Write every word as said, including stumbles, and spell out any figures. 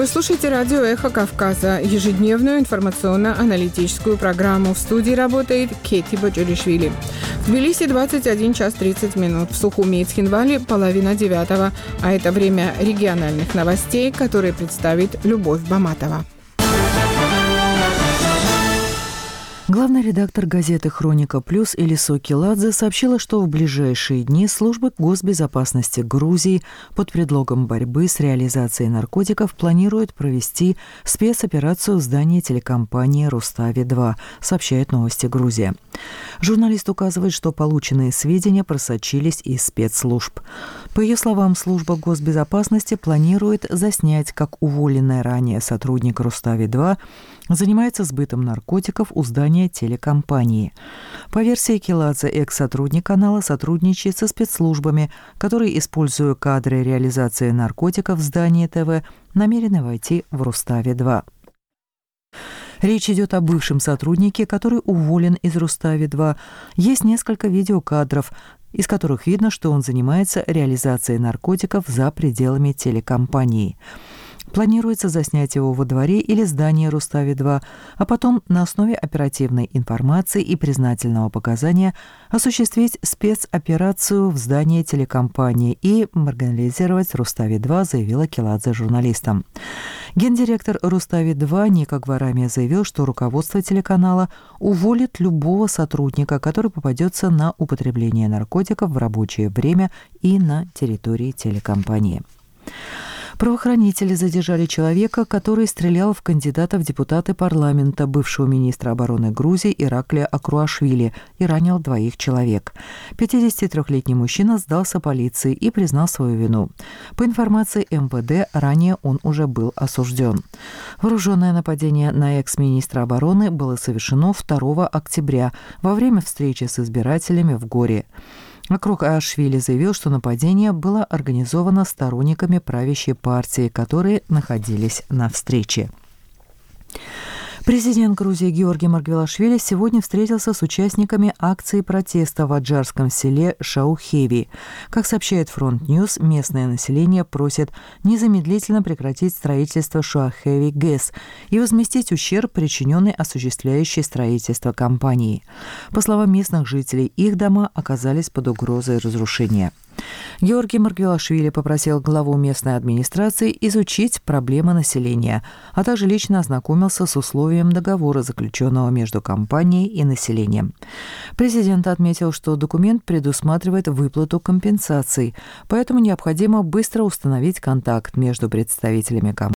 Вы слушаете радио «Эхо Кавказа», ежедневную информационно-аналитическую программу. В студии работает Кетти Баджулишвили. В Тбилиси двадцать один час тридцать минут, в Сухуми и Цхинвале половина девятого, а это время региональных новостей, которые представит Любовь Баматова. Главный редактор газеты «Хроника Плюс» Элисо Киладзе сообщила, что в ближайшие дни службы госбезопасности Грузии под предлогом борьбы с реализацией наркотиков планируют провести спецоперацию в здании телекомпании «Рустави-два», сообщает «Новости Грузия». Журналист указывает, что полученные сведения просочились из спецслужб. По ее словам, служба госбезопасности планирует заснять, как уволенная ранее сотрудник «Рустави-два» занимается сбытом наркотиков у здания телекомпании. По версии Киладзе, экс-сотрудник канала сотрудничает со спецслужбами, которые, используя кадры реализации наркотиков в здании ТВ, намерены войти в «Рустави-два». Речь идет о бывшем сотруднике, который уволен из «Рустави-два». Есть несколько видеокадров, из которых видно, что он занимается реализацией наркотиков за пределами телекомпании. Планируется заснять его во дворе или здании «Рустави-два», а потом на основе оперативной информации и признательного показания осуществить спецоперацию в здании телекомпании и маргинализировать «Рустави-два», заявила Киладзе журналистам. Гендиректор «Рустави-два» Ника Гварами заявил, что руководство телеканала уволит любого сотрудника, который попадется на употребление наркотиков в рабочее время и на территории телекомпании. Правоохранители задержали человека, который стрелял в кандидата в депутаты парламента, бывшего министра обороны Грузии Ираклия Акруашвили, и ранил двоих человек. пятидесятитрёхлетний мужчина сдался полиции и признал свою вину. По информации эм вэ дэ, ранее он уже был осужден. Вооруженное нападение на экс-министра обороны было совершено второго октября во время встречи с избирателями в Горе. Акруашвили заявил, что нападение было организовано сторонниками правящей партии, которые находились на встрече. Президент Грузии Георгий Маргвелашвили сегодня встретился с участниками акции протеста в аджарском селе Шаухеви. Как сообщает Фронт Ньюс, местное население просит незамедлительно прекратить строительство Шаухеви ГЭС и возместить ущерб, причиненный осуществляющей строительство компанией. По словам местных жителей, их дома оказались под угрозой разрушения. Георгий Маргвелашвили попросил главу местной администрации изучить проблемы населения, а также лично ознакомился с условием договора, заключенного между компанией и населением. Президент отметил, что документ предусматривает выплату компенсаций, поэтому необходимо быстро установить контакт между представителями компании